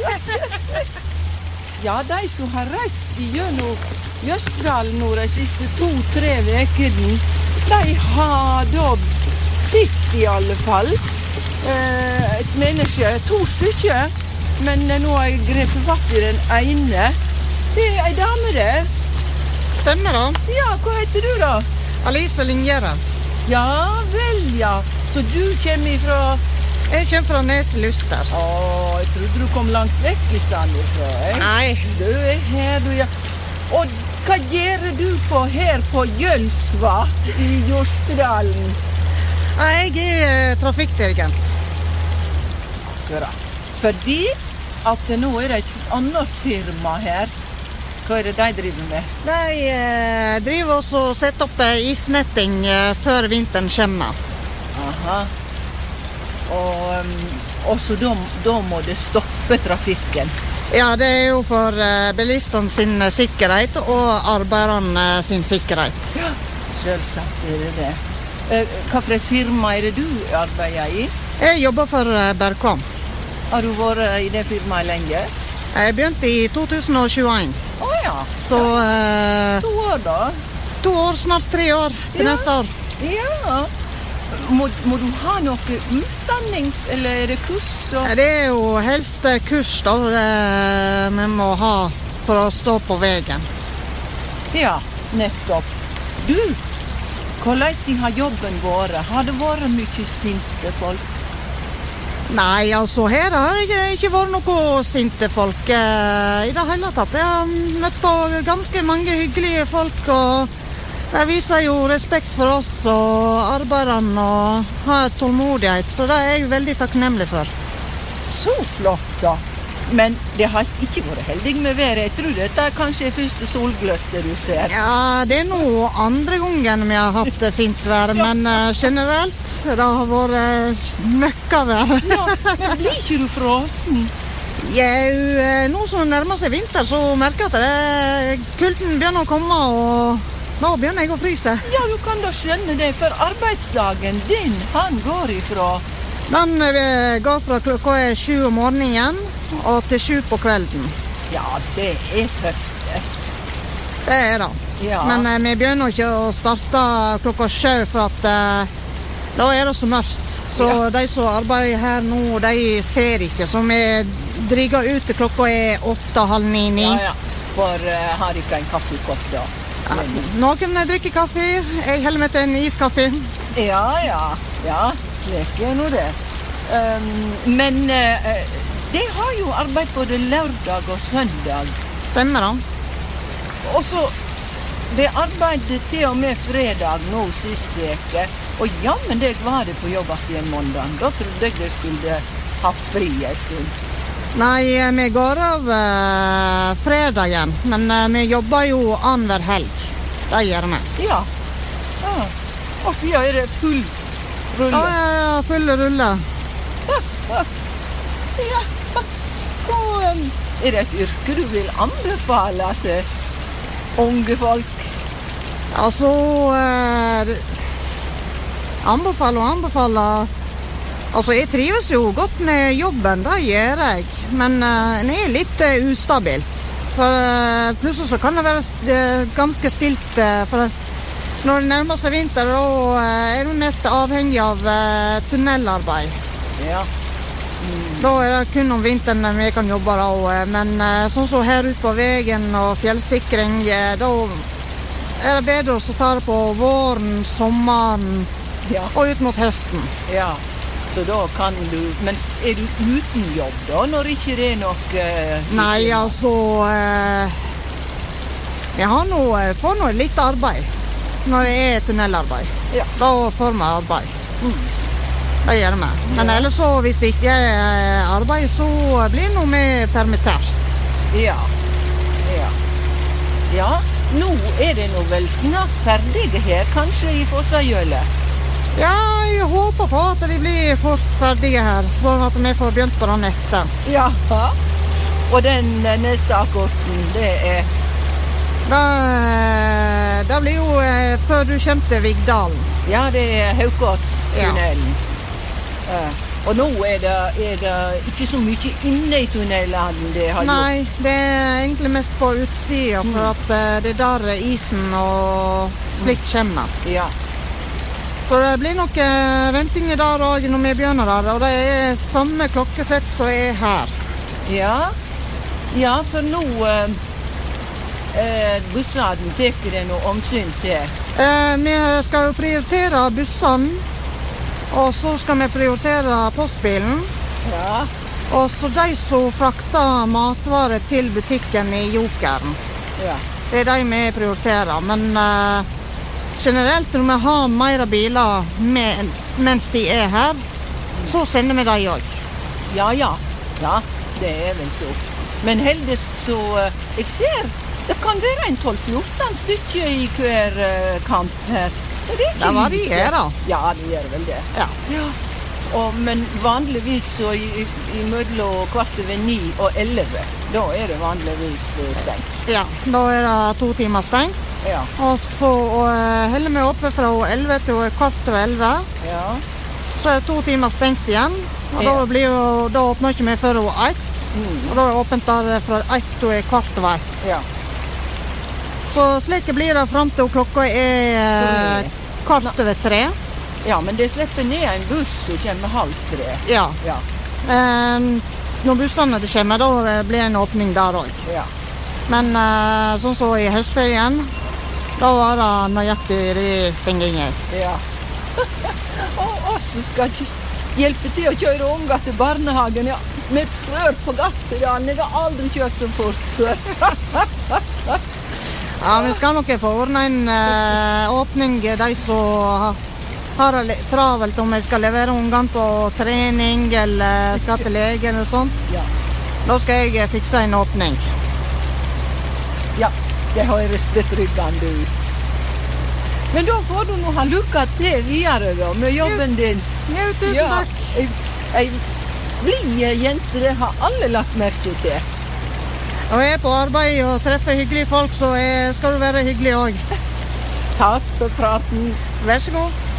Ja, de som har reist gjennom Jøsterdalen nå de siste 2-3 vekene, de har da sitt i alle fall. Et menneske, 2 stykker, men nå har jeg grepet fatt i den ene. Det er ei dame der. Stemmer da. Ja, hva heter du da? Alice Lingjera. Ja, vel ja. Så du kommer ifra... Jeg kommer fra Nes-Luster. Jeg trodde du kom langt vekk i stedet ifra, Nei. Du er her, du, ja. Og hva gjør du her på Jølsva i Jostedalen? Jeg er trafikkdirigent. Akkurat. Fordi at nå er det et annet firma her. Hva er det de driver med? De driver også og setter opp isnetting før vinteren kommer. Aha. Og så da må det stoppe trafikken. Ja, det er jo for bilistene sin sikkerhet og arbeiderne sin sikkerhet. Ja, selvsagt er det det. Hva for et firma er det du arbeider i? Jeg jobber for Bergkvam. Har du vært i det firmaet lenge? Jeg begynte i 2021. Ja. Så 2 år da? 2 år, snart 3 år til neste år. Ja. Må du ha noe utdanning, eller er det kurs? Det er jo helst kurs da, vi må ha for å stå på veien. Ja, nettopp. Du, hvordan har jobben vært? Har det vært mye sinte folk? Nei, altså her har det ikke vært noe sinte folk i det hele tatt. Jeg har møtt på ganske mange hyggelige folk, og de viser jo respekt for oss og arbeiderne og har tålmodighet, så det er jeg veldig takknemlig for. Så flott da. Men det har ikke vært heldig med været. Jeg tror dette er kanskje første solgløtte du ser. Ja, det er nå andre gangen vi har hatt fint vær, men generelt det har vært møkkavær. Ja, men blir ikke du frossen? Ja, nå som nærmer seg vinter, så merker jeg at kulden begynner å komme, og nå begynner jeg å fryse. Ja, du kan da skjønne det, for arbeidsdagen din, han går ifra... Den går fra klokka 7 om morgenen og til 7 på kvelden. Ja, det er tøft. Det er det. Ja. Men vi begynner ikke å starte klokka 7, for at da er det så mørkt. Så de som arbeider her nå, de ser ikke. Så vi dryger ut til klokka 8:30-9. Ja, for har ikke en kaffekopp da. Noen drikker kaffe, jeg heller med til en iskaffe. Ja, slik er nå det. Men de har jo arbeid både lørdag og søndag. Stemmer da. Og så, de arbeidet til og med fredag nå sist veke, og jammen det var det på jobb at i en måndag. Da trodde jeg de skulle ha fri en stund. Nei, vi går av fredagen, men vi jobber jo annenhver helg. Det gjør vi. Ja. Og så er det full rulle. Ja, full rulle. Ja. Er det et yrke du vil anbefale til unge folk? Altså, anbefale. Altså, jeg trives jo godt med jobben, det gjør jeg. Men den er litt ustabilt. For plutselig så kan det være ganske stilt. For når det nærmer seg vinter, da er du mest avhengig av tunnelarbeid. Ja. Da er det kun om vinteren vi kan jobbe da. Men sånn som her ute på veien og fjellsikring, da er det bedre å ta det på våren, sommeren og ut mot høsten. Ja. Så da kan du... Men er du uten jobb da, når ikke det er noe... Nei, altså... Jeg får nå litt arbeid når det er tunnelarbeid. Ja. Da får vi arbeid. Det gjør vi. Men ellers så, hvis det ikke er arbeid, så blir det noe mer permittert. Ja. Nå er det nå vel snart ferdige her, kanskje i Fossajølet? Ja, jeg håper på at de blir fort ferdige her, sånn at vi får begynt på den neste. Ja, og den neste akkorden, det er... Det blir jo før du kommer til Vigdalen. Ja, det er Haukås-tunnelen. Og nå er det ikke så mye inne i tunnelene det har gjort. Nei, det er egentlig mest på utsida, for at det er der isen og slikt kommer. Ja. Så det blir nok venting der også når vi begynner der, og det er samme klokkeslett som er her. Ja, for nå bussene tar det noe omsyn til. Vi skal jo prioritere bussene, og så skal vi prioritere postbilen. Ja. Og så de som frakter matvarer til butikken i Jokeren. Ja. Det er de vi prioriterer, men generelt når vi har mer biler mens de er her, så sender vi de også. Ja, det er vel så. Men heldigst så, jeg ser, det kan være en 12-14 stykker i hver kant her. Så det er ikke Det varierer. Ja, det gjør vel det. Ja. Men vanligvis så i mellom 8:45 og 11, da er det vanligvis stengt. Ja, da er det 2 timer stengt. Ja. Og så holder vi oppe fra 11 til 11:15. Ja. Så er det 2 timer stengt igjen. Og da åpner ikke vi før 1. Og da er det åpent der fra 1 til 1:15. Ja. Så slik blir det frem til klokka er 2:15. Ja, men det slipper ned en buss som kommer 2:30. Ja. Ja. Når bussene kommer, da blir det en åpning der også. Ja. Men sånn som i høstferien, da var det nøyaktig de stengingen. Ja. Og oss skal ikke hjelpe til å kjøre unger til barnehagen. Ja, vi trør på gasspedalen. Jeg har aldri kjørt så fort før. Ja, vi skal nok få ordne en åpning, de som har det litt travelt, om jeg skal levere ungene på trening eller skal til lege eller sånt. Ja. Da skal jeg fikse en åpning. Ja, det høres betryggende ut. Men da får du nå ha lykke til videre da, med jobben din. Ja, tusen takk. Ei blid jente, det har alle lagt merke til. Og jeg er på arbeid og treffer hyggelige folk, så skal du være hyggelig også. Takk for praten. Vær så god.